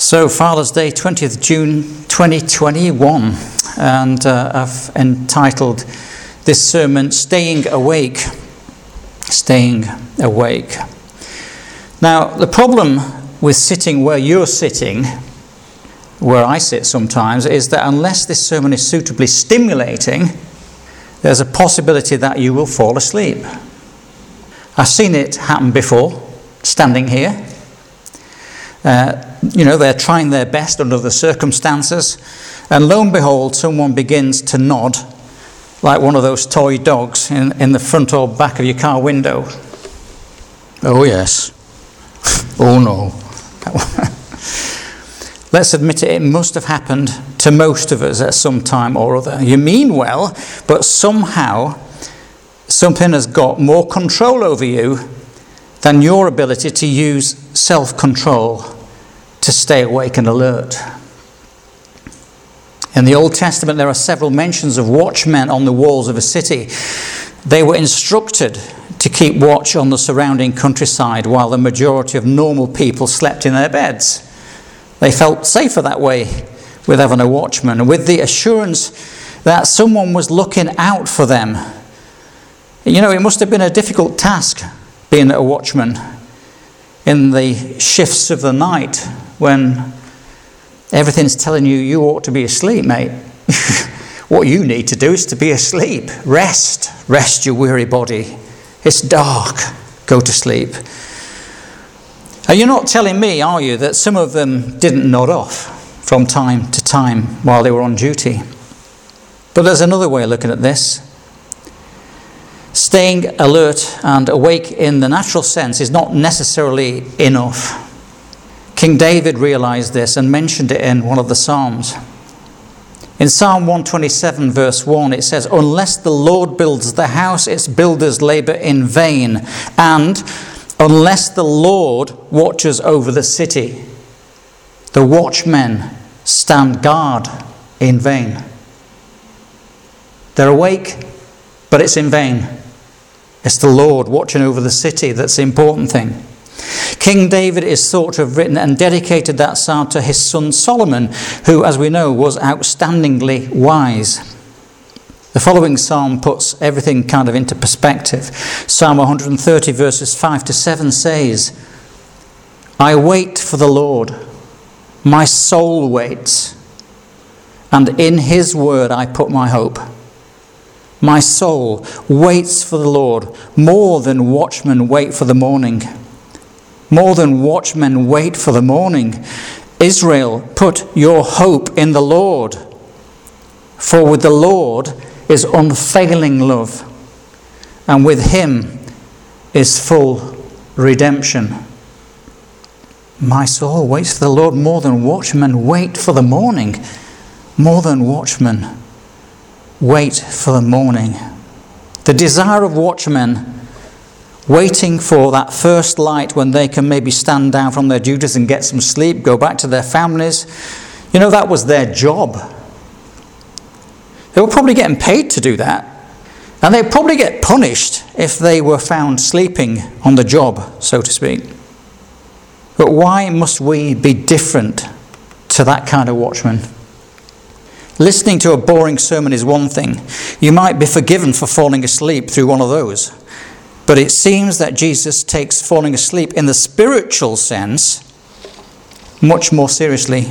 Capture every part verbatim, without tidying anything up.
So, Father's Day, twentieth of June twenty twenty-one, and uh, I've entitled this sermon, Staying Awake. Staying Awake. Now, the problem with sitting where you're sitting, where I sit sometimes, is that unless this sermon is suitably stimulating, there's a possibility that you will fall asleep. I've seen it happen before, standing here. Uh, you know, they're trying their best under the circumstances, and lo and behold, someone begins to nod like one of those toy dogs in, in the front or back of your car window. Oh yes. Oh no. Let's admit it, it must have happened to most of us at some time or other. You mean well, but somehow something has got more control over you than your ability to use self-control to stay awake and alert. In the Old Testament, there are several mentions of watchmen on the walls of a city. They were instructed to keep watch on the surrounding countryside while the majority of normal people slept in their beds. They felt safer that way with having a watchman, and with the assurance that someone was looking out for them. You know, it must have been a difficult task being a watchman in the shifts of the night when everything's telling you you ought to be asleep, mate. What you need to do is to be asleep. Rest. Rest your weary body. It's dark. Go to sleep. And you're not telling me, are you, that some of them didn't nod off from time to time while they were on duty? But there's another way of looking at this. Staying alert and awake in the natural sense is not necessarily enough. King David realized this and mentioned it in one of the Psalms. In Psalm one twenty-seven verse one, it says, "Unless the Lord builds the house, its builders labor in vain. And unless the Lord watches over the city, the watchmen stand guard in vain." They're awake, but it's in vain. It's the Lord watching over the city that's the important thing. King David is thought to have written and dedicated that psalm to his son Solomon, who, as we know, was outstandingly wise. The following psalm puts everything kind of into perspective. Psalm one hundred thirty verses five to seven says, "I wait for the Lord, my soul waits, and in his word I put my hope. My soul waits for the Lord, more than watchmen wait for the morning. More than watchmen wait for the morning. Israel, put your hope in the Lord. For with the Lord is unfailing love, and with him is full redemption." My soul waits for the Lord more than watchmen wait for the morning. More than watchmen wait for the morning. The desire of watchmen waiting for that first light when they can maybe stand down from their duties and get some sleep, go back to their families. You know, that was their job. They were probably getting paid to do that. And they'd probably get punished if they were found sleeping on the job, so to speak. But why must we be different to that kind of watchman? Listening to a boring sermon is one thing. You might be forgiven for falling asleep through one of those. But it seems that Jesus takes falling asleep in the spiritual sense much more seriously.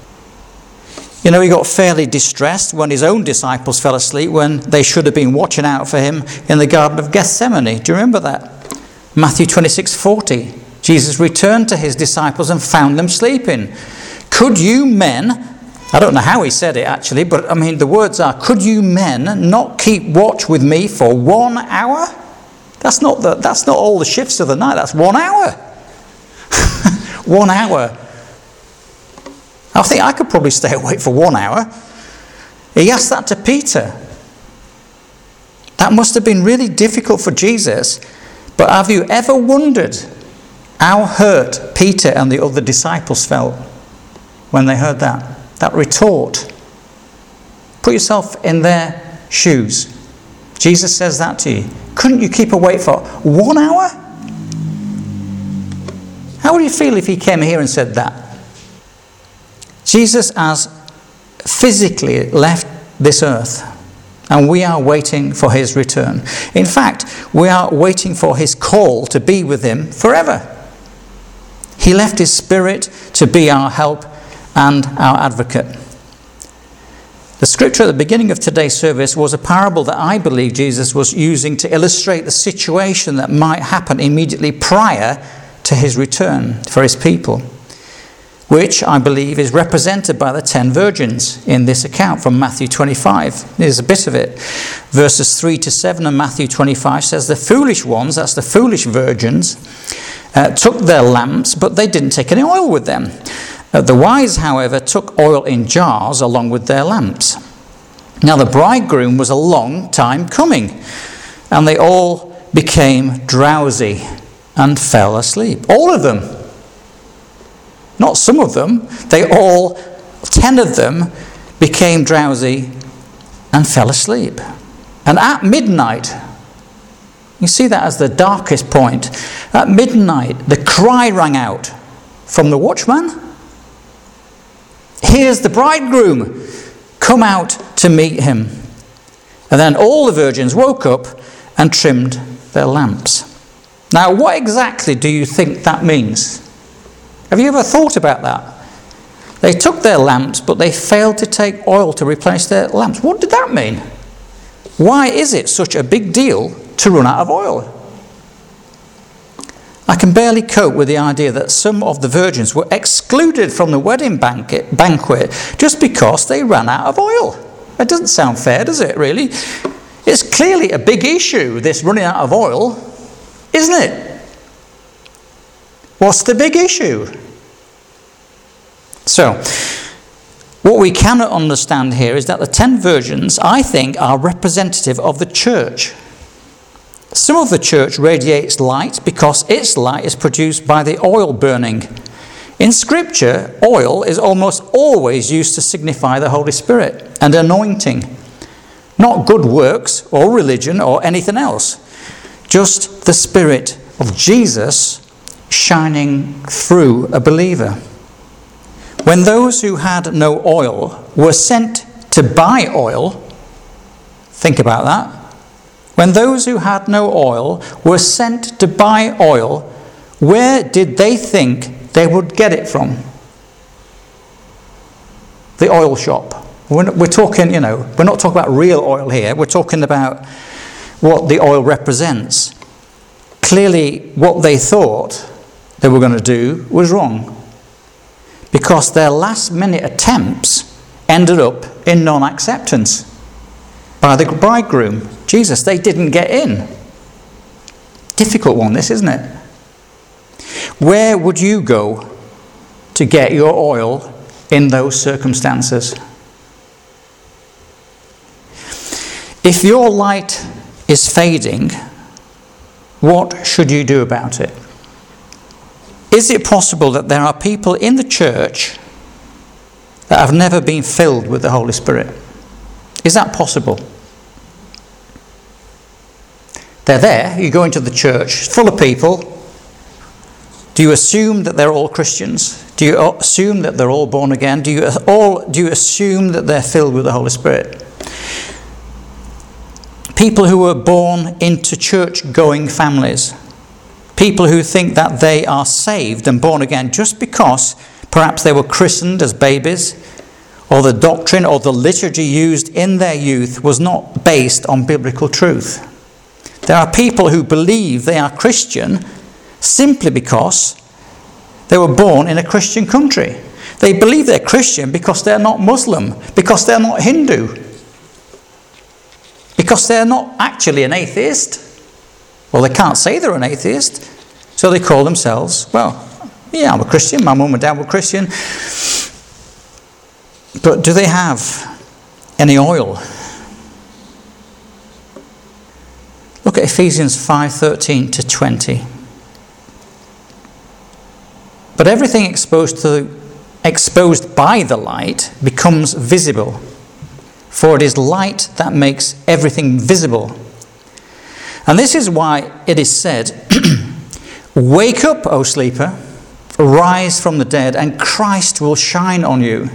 You know, he got fairly distressed when his own disciples fell asleep when they should have been watching out for him in the Garden of Gethsemane. Do you remember that? Matthew twenty-six forty. Jesus returned to his disciples and found them sleeping. "Could you men," I don't know how he said it actually, but I mean the words are, "Could you men not keep watch with me for one hour?" That's not the, that's not all the shifts of the night. That's one hour. One hour. I think I could probably stay awake for one hour. He asked that to Peter. That must have been really difficult for Jesus. But have you ever wondered how hurt Peter and the other disciples felt when they heard that? That retort. Put yourself in their shoes. Jesus says that to you. Couldn't you keep awake for one hour? How would you feel if he came here and said that? Jesus has physically left this earth, and we are waiting for his return. In fact, we are waiting for his call to be with him forever. He left his Spirit to be our help and our advocate. The scripture at the beginning of today's service was a parable that I believe Jesus was using to illustrate the situation that might happen immediately prior to his return for his people, which I believe is represented by the ten virgins in this account from Matthew twenty-five. There's a bit of it. Verses three to seven of Matthew twenty-five says, the foolish ones, that's the foolish virgins, uh, took their lamps, but they didn't take any oil with them. Uh, the wise, however, took oil in jars along with their lamps. Now the bridegroom was a long time coming, and they all became drowsy and fell asleep. All of them. Not some of them. They all, ten of them, became drowsy and fell asleep. And at midnight, you see that as the darkest point, at midnight the cry rang out from the watchman, here's the bridegroom, come out to meet him. And then all the virgins woke up and trimmed their lamps. Now, what exactly do you think that means? Have you ever thought about that? They took their lamps, but they failed to take oil to replace their lamps. What did that mean? Why is it such a big deal to run out of oil? I can barely cope with the idea that some of the virgins were excluded from the wedding banquet, banquet just because they ran out of oil. It doesn't sound fair, does it, really? It's clearly a big issue, this running out of oil, isn't it? What's the big issue? So, what we cannot understand here is that the ten virgins, I think, are representative of the church. Some of the church radiates light because its light is produced by the oil burning. In Scripture, oil is almost always used to signify the Holy Spirit and anointing. Not good works or religion or anything else. Just the Spirit of Jesus shining through a believer. When those who had no oil were sent to buy oil, think about that. When those who had no oil were sent to buy oil, where did they think they would get it from? The oil shop. We're, we're talking, you know, we're not talking about real oil here. We're talking about what the oil represents. Clearly, what they thought they were going to do was wrong, because their last-minute attempts ended up in non-acceptance by the bridegroom, Jesus. They didn't get in. Difficult one, this, isn't it? Where would you go to get your oil in those circumstances? If your light is fading, what should you do about it? Is it possible that there are people in the church that have never been filled with the Holy Spirit? Is that possible? They're there, you go into the church, full of people. Do you assume that they're all Christians? Do you assume that they're all born again? Do you all do you assume that they're filled with the Holy Spirit? People who were born into church-going families. People who think that they are saved and born again just because perhaps they were christened as babies, or the doctrine or the liturgy used in their youth was not based on biblical truth. There are people who believe they are Christian simply because they were born in a Christian country. They believe they're Christian because they're not Muslim, because they're not Hindu, because they're not actually an atheist. Well, they can't say they're an atheist, so they call themselves, well, yeah, I'm a Christian, my mum and dad were Christian. But do they have any oil? Look at Ephesians five thirteen to twenty. But everything exposed to exposed by the light becomes visible, for it is light that makes everything visible. And this is why it is said, "Wake up, O sleeper, rise from the dead, and Christ will shine on you.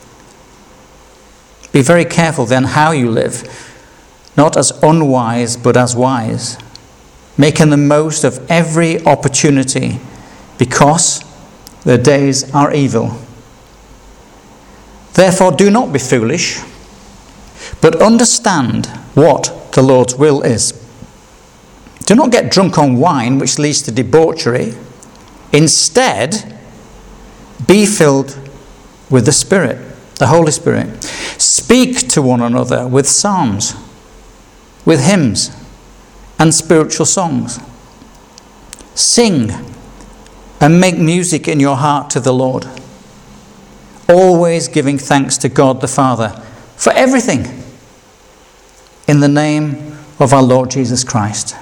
Be very careful then how you live, not as unwise but as wise, making the most of every opportunity, because the days are evil. Therefore do not be foolish, but understand what the Lord's will is. Do not get drunk on wine, which leads to debauchery. Instead, be filled with the Spirit, the Holy Spirit. Speak to one another with psalms, with hymns, and spiritual songs. Sing and make music in your heart to the Lord, always giving thanks to God the Father for everything, in the name of our Lord Jesus Christ.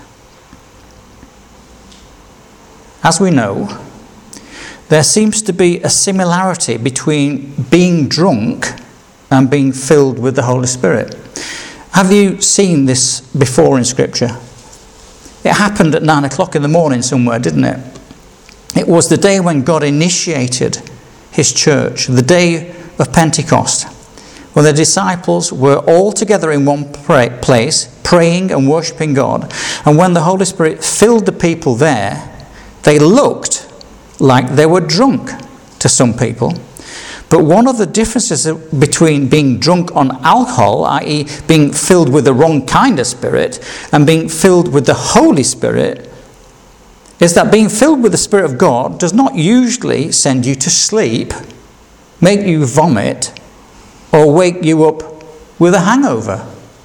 As we know, there seems to be a similarity between being drunk and being filled with the Holy Spirit. Have you seen this before in Scripture? It happened at nine o'clock in the morning somewhere, didn't it? It was the day when God initiated his church, the day of Pentecost, when the disciples were all together in one pray- place, praying and worshipping God. And when the Holy Spirit filled the people there, they looked like they were drunk to some people. But one of the differences between being drunk on alcohol, that is being filled with the wrong kind of spirit, and being filled with the Holy Spirit, is that being filled with the Spirit of God does not usually send you to sleep, make you vomit, or wake you up with a hangover.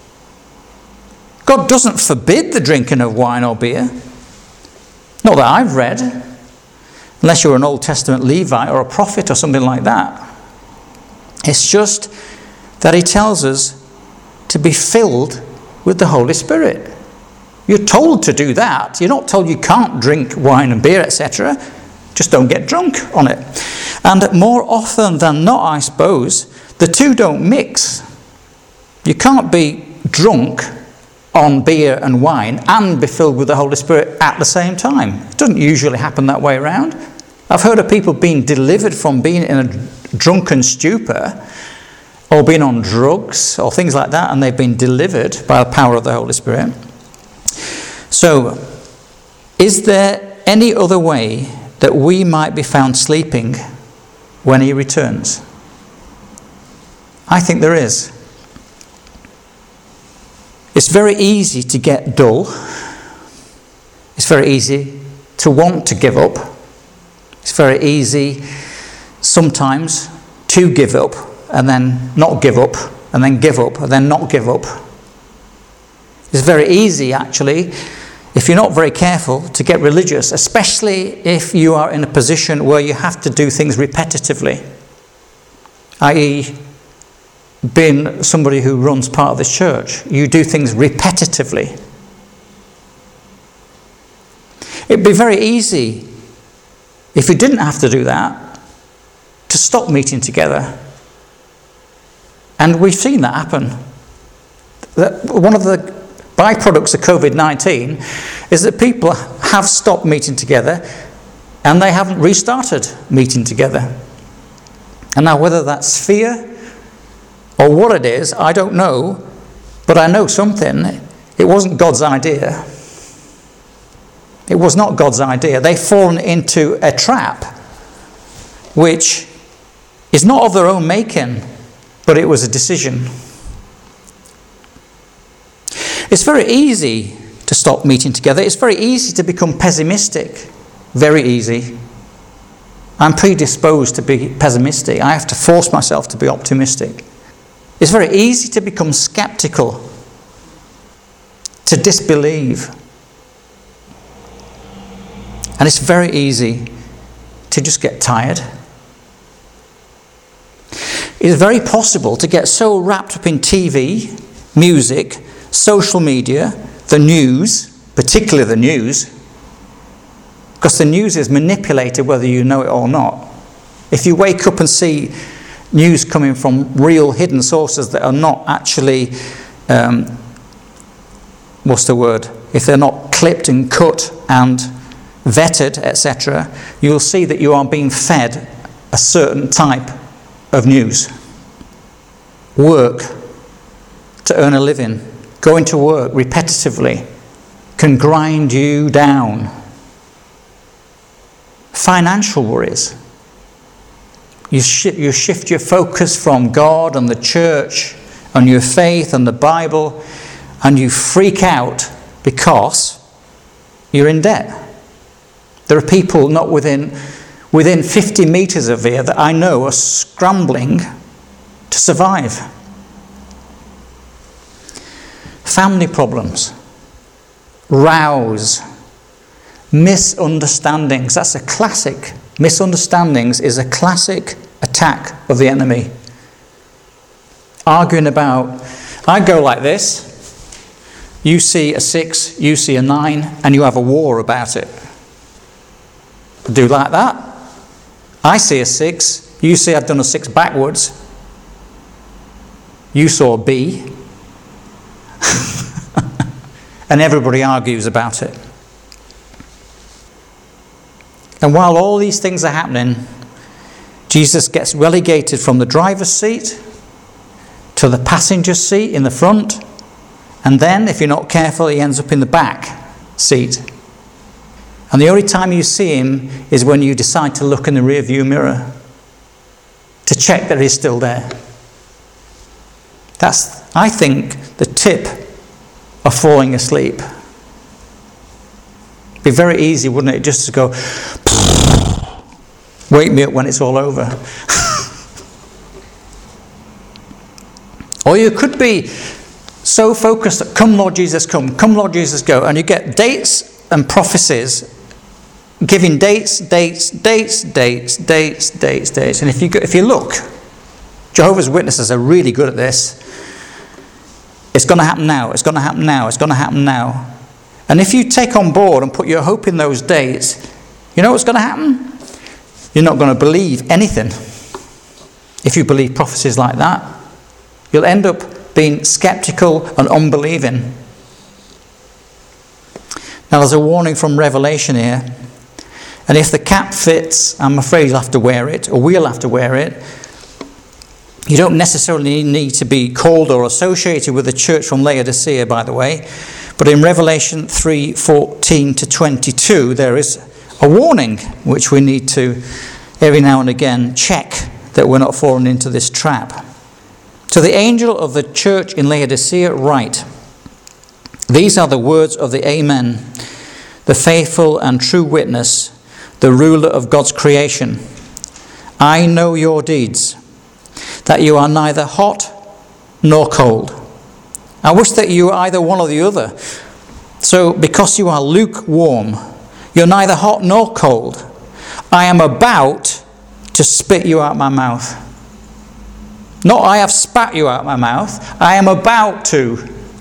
God doesn't forbid the drinking of wine or beer. Not that I've read, unless you're an Old Testament Levite or a prophet or something like that. It's just that he tells us to be filled with the Holy Spirit. You're told to do that. You're not told you can't drink wine and beer, et cetera. Just don't get drunk on it. And more often than not, I suppose, the two don't mix. You can't be drunk on beer and wine and be filled with the Holy Spirit at the same time. It doesn't usually happen that way around. I've heard of people being delivered from being in a drunken stupor or being on drugs or things like that, and they've been delivered by the power of the Holy Spirit. So, is there any other way that we might be found sleeping when he returns? I think there is. It's very easy to get dull. It's very easy to want to give up. It's very easy sometimes to give up and then not give up and then give up and then not give up. It's very easy, actually, if you're not very careful, to get religious, especially if you are in a position where you have to do things repetitively, that is, being somebody who runs part of this church. You do things repetitively. It'd be very easy, if you didn't have to do that, to stop meeting together. And we've seen that happen. One of the byproducts of covid nineteen is that people have stopped meeting together and they haven't restarted meeting together. And now whether that's fear or what it is, I don't know, but I know something. It wasn't God's idea. It was not God's idea. They've fallen into a trap which is not of their own making, but it was a decision. It's very easy to stop meeting together. It's very easy to become pessimistic. Very easy. I'm predisposed to be pessimistic. I have to force myself to be optimistic. It's very easy to become skeptical, to disbelieve. And it's very easy to just get tired. It's very possible to get so wrapped up in T V, music, social media, the news, particularly the news, because the news is manipulated whether you know it or not. If you wake up and see news coming from real hidden sources that are not actually, um, what's the word? If they're not clipped and cut and vetted, et cetera, you'll see that you are being fed a certain type of news. Work to earn a living, going to work repetitively, can grind you down. Financial worries. You, sh- you shift your focus from God and the church and your faith and the Bible, and you freak out because you're in debt. There are people not within within fifty metres of here that I know are scrambling to survive. Family problems, rows, misunderstandings. That's a classic. Misunderstandings is a classic attack of the enemy. Arguing about, I go like this, you see a six, you see a nine, and you have a war about it. Do like that. I see a six, you see I've done a six backwards. You saw a B. And everybody argues about it. And while all these things are happening, Jesus gets relegated from the driver's seat to the passenger seat in the front, and then, if you're not careful, he ends up in the back seat. And the only time you see him is when you decide to look in the rear view mirror to check that he's still there. That's, I think, the tip of falling asleep. It'd be very easy, wouldn't it, just to go, wake me up when it's all over. Or you could be so focused that, come Lord Jesus, come, come Lord Jesus, go, and you get dates and prophecies giving dates, dates, dates, dates, dates, dates, dates. And if you go, if you look, Jehovah's Witnesses are really good at this. It's going to happen now, it's going to happen now, it's going to happen now. And if you take on board and put your hope in those dates, you know what's going to happen? You're not going to believe anything. If you believe prophecies like that, you'll end up being skeptical and unbelieving. Now there's a warning from Revelation here. And if the cap fits, I'm afraid you'll have to wear it, or we'll have to wear it. You don't necessarily need to be called or associated with the church from Laodicea, by the way. But in Revelation three fourteen to twenty-two, there is a warning which we need to, every now and again, check that we're not falling into this trap. To the angel of the church in Laodicea write, these are the words of the Amen, the faithful and true witness, the ruler of God's creation. I know your deeds, that you are neither hot nor cold. I wish that you were either one or the other. So because you are lukewarm, you're neither hot nor cold, I am about to spit you out my mouth. Not I have spat you out my mouth, I am about to.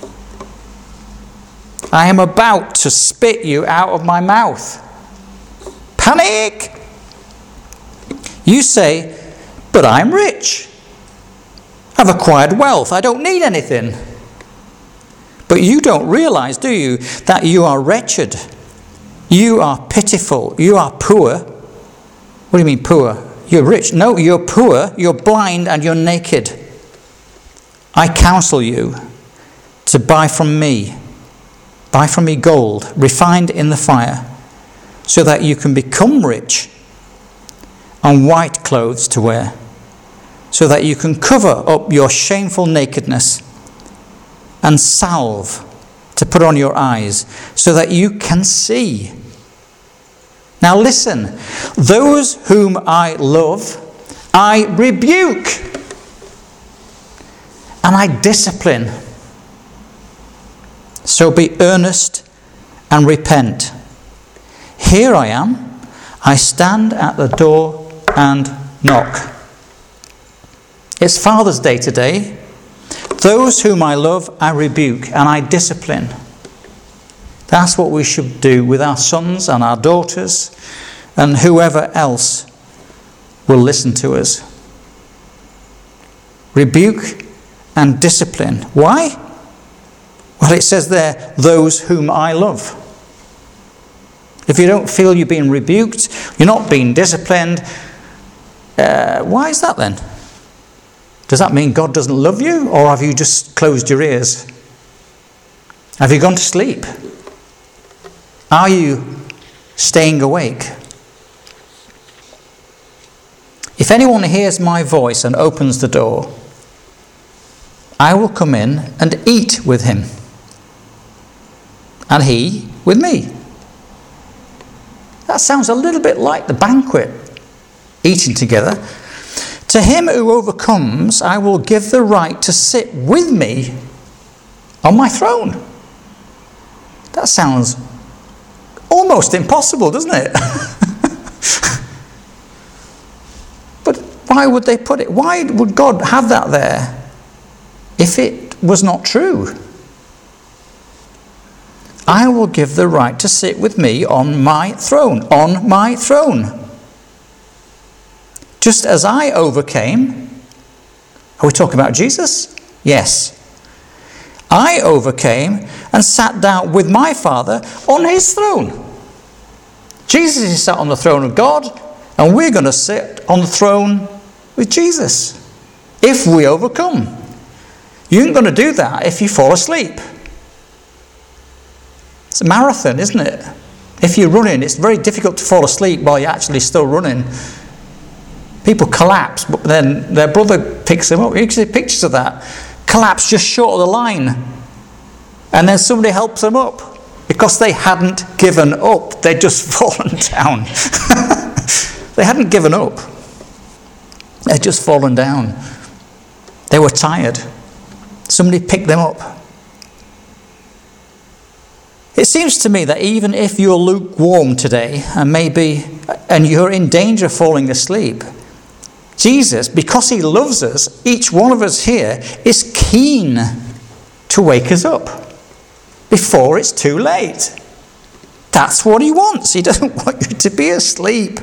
I am about to spit you out of my mouth. Panic! You say, but I'm rich. I've acquired wealth. I don't need anything. But you don't realize, do you, that you are wretched. You are pitiful. You are poor. What do you mean poor? You're rich. No, you're poor, you're blind, and you're naked. I counsel you to buy from me, buy from me gold, refined in the fire, so that you can become rich, and white clothes to wear, so that you can cover up your shameful nakedness, and salve to put on your eyes, so that you can see. Now listen, those whom I love, I rebuke, and I discipline. So be earnest and repent. Here I am, I stand at the door and knock. It's Father's Day today. Those whom I love, I rebuke and I discipline. That's what we should do with our sons and our daughters and whoever else will listen to us. Rebuke and discipline. Why? Well, it says there, those whom I love. if you don't feel you're being rebuked, you're not being disciplined, uh, why is that then? Does that mean God doesn't love you, or have you just closed your ears? Have you gone to sleep? Are you staying awake? If anyone hears my voice and opens the door, I will come in and eat with him, and he with me. That sounds a little bit like the banquet, eating together. To him who overcomes, I will give the right to sit with me on my throne. That sounds almost impossible, doesn't it? But why would they put it? Why would God have that there if it was not true? I will give the right to sit with me on my throne, on my throne. Just as I overcame. Are we talking about Jesus? Yes. I overcame and sat down with my Father on his throne. Jesus is sat on the throne of God, and we're going to sit on the throne with Jesus if we overcome. You ain't going to do that if you fall asleep. It's a marathon, isn't it? If you're running, it's very difficult to fall asleep while you're actually still running. People collapse, but then their brother picks them up. You can see pictures of that. Collapse just short of the line. And then somebody helps them up because they hadn't given up. They'd just fallen down. They hadn't given up. They'd just fallen down. They were tired. Somebody picked them up. It seems to me that even if you're lukewarm today and maybe and you're in danger of falling asleep, Jesus, because he loves us, each one of us here is keen to wake us up before it's too late. That's what he wants. He doesn't want you to be asleep.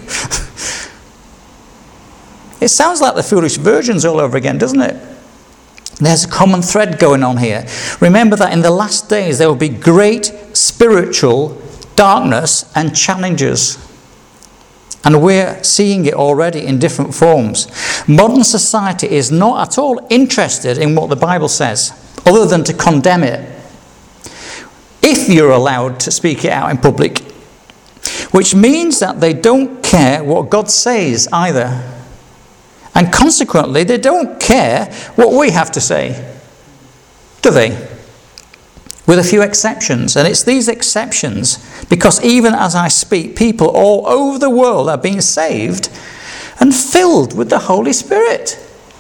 It sounds like the foolish virgins all over again, doesn't it? There's a common thread going on here. Remember that in the last days there will be great spiritual darkness and challenges. And we're seeing it already in different forms. Modern society is not at all interested in what the Bible says, other than to condemn it. If you're allowed to speak it out in public. Which means that they don't care what God says either. And consequently, they don't care what we have to say. Do they? With a few exceptions. And it's these exceptions, because even as I speak, people all over the world are being saved and filled with the Holy Spirit.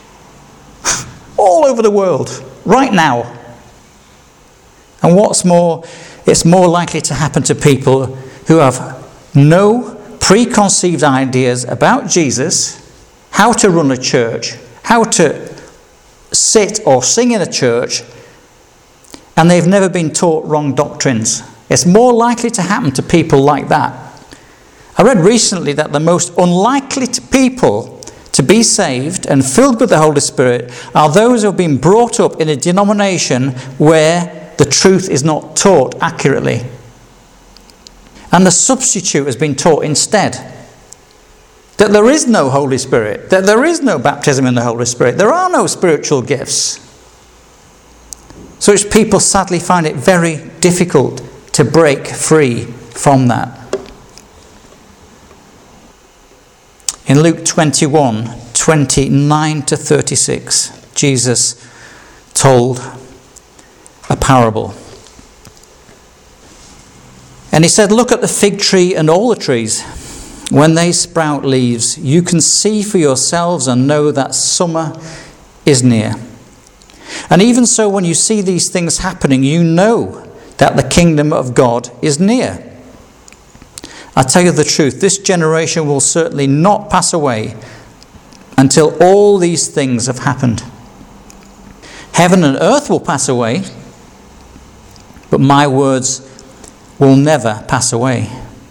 All over the world, right now. And what's more, it's more likely to happen to people who have no preconceived ideas about Jesus, how to run a church, how to sit or sing in a church, and they've never been taught wrong doctrines. It's more likely to happen to people like that. I read recently that the most unlikely to people to be saved and filled with the Holy Spirit are those who have been brought up in a denomination where the truth is not taught accurately. And the substitute has been taught instead. That there is no Holy Spirit, that there is no baptism in the Holy Spirit, there are no spiritual gifts. So which people sadly find it very difficult to break free from that. In Luke twenty-one, twenty-nine to thirty-six, Jesus told a parable. And he said, "Look at the fig tree and all the trees. When they sprout leaves, you can see for yourselves and know that summer is near. And even so, when you see these things happening, you know that the kingdom of God is near. I tell you the truth, this generation will certainly not pass away until all these things have happened. Heaven and earth will pass away, but my words will never pass away.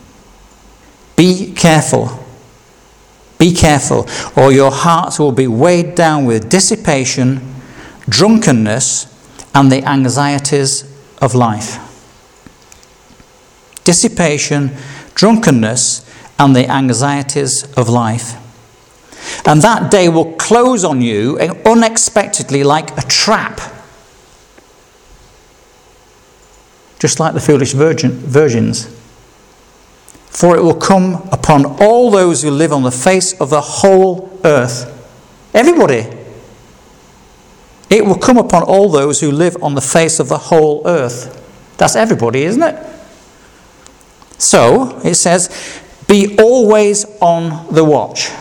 Be careful. Be careful, or your hearts will be weighed down with dissipation, drunkenness, and the anxieties of life." Dissipation, drunkenness, and the anxieties of life. And that day will close on you unexpectedly like a trap. Just like the foolish virgin, virgins. For it will come upon all those who live on the face of the whole earth. Everybody. It will come upon all those who live on the face of the whole earth. That's everybody, isn't it? So, it says, be always on the watch.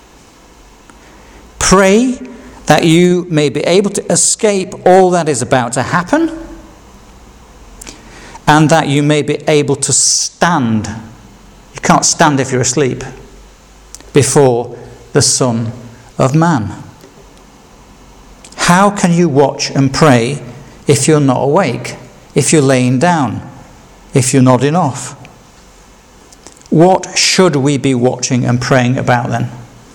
Pray that you may be able to escape all that is about to happen, and that you may be able to stand. You can't stand if you're asleep before the Son of Man. How can you watch and pray if you're not awake, if you're laying down, if you're nodding off? What should we be watching and praying about then?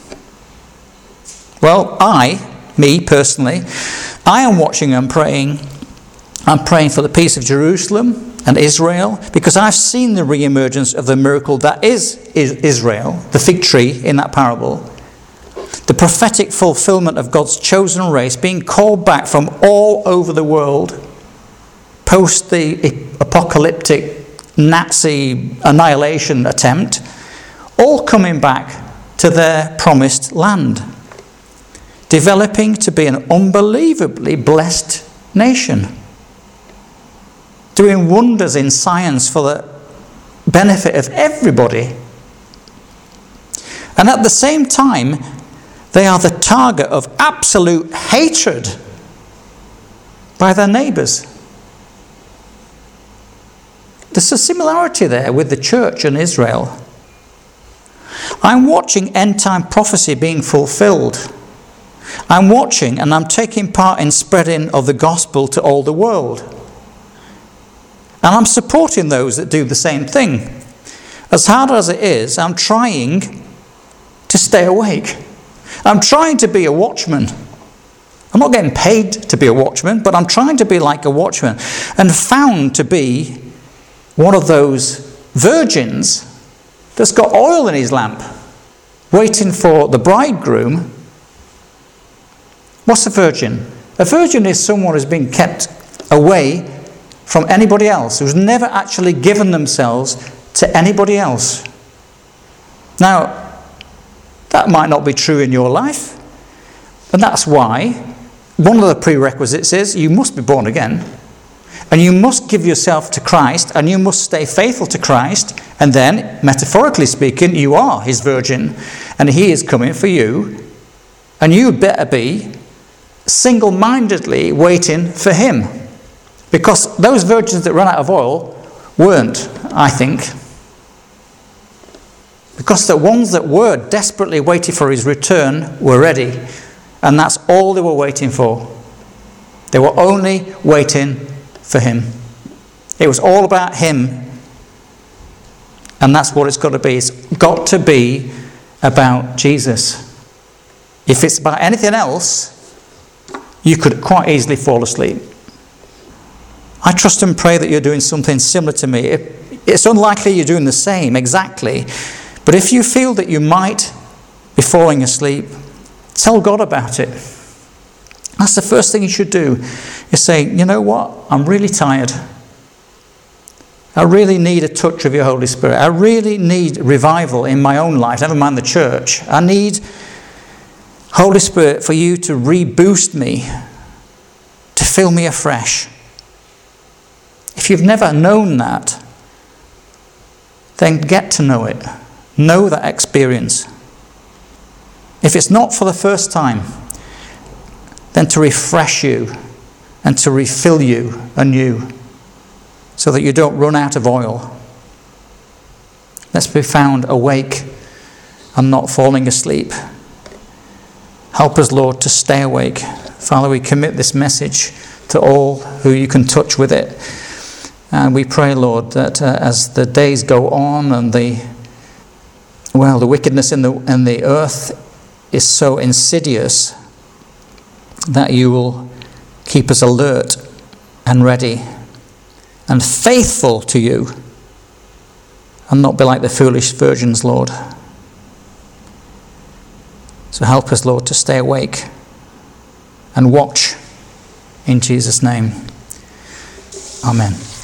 Well, I, me personally, I am watching and praying. I'm praying for the peace of Jerusalem and Israel, because I've seen the re-emergence of the miracle that is Israel, the fig tree in that parable. The prophetic fulfillment of God's chosen race being called back from all over the world post the apocalyptic Nazi annihilation attempt, all coming back to their promised land, developing to be an unbelievably blessed nation, doing wonders in science for the benefit of everybody. And at the same time, they are the target of absolute hatred by their neighbours. There's a similarity there with the church and Israel. I'm watching end-time prophecy being fulfilled. I'm watching and I'm taking part in spreading of the gospel to all the world. And I'm supporting those that do the same thing. As hard as it is, I'm trying to stay awake. I'm trying to be a watchman. I'm not getting paid to be a watchman, but I'm trying to be like a watchman, and found to be one of those virgins that's got oil in his lamp, waiting for the bridegroom. What's a virgin? A virgin is someone who's been kept away from anybody else, who's never actually given themselves to anybody else. Now, that might not be true in your life, and that's why one of the prerequisites is you must be born again, and you must give yourself to Christ, and you must stay faithful to Christ, and then, metaphorically speaking, you are his virgin, and he is coming for you, and you better be single-mindedly waiting for him. Because those virgins that ran out of oil weren't, I think. Because the ones that were desperately waiting for his return were ready. And that's all they were waiting for. They were only waiting for him. It was all about him. And that's what it's got to be. It's got to be about Jesus. If it's about anything else, you could quite easily fall asleep. I trust and pray that you're doing something similar to me. It's unlikely you're doing the same exactly. But if you feel that you might be falling asleep, tell God about it. That's the first thing you should do. Is say, you know what? I'm really tired. I really need a touch of your Holy Spirit. I really need revival in my own life, never mind the church. I need, Holy Spirit, for you to reboost me, to fill me afresh. If you've never known that, then get to know it. Know that experience. If it's not for the first time, then to refresh you and to refill you anew so that you don't run out of oil. Let's be found awake and not falling asleep. Help us, Lord, to stay awake. Father, we commit this message to all who you can touch with it. And we pray, Lord, that uh, as the days go on and the, well, the wickedness in the, in the earth is so insidious, that you will keep us alert and ready and faithful to you and not be like the foolish virgins, Lord. So help us, Lord, to stay awake and watch in Jesus' name. Amen.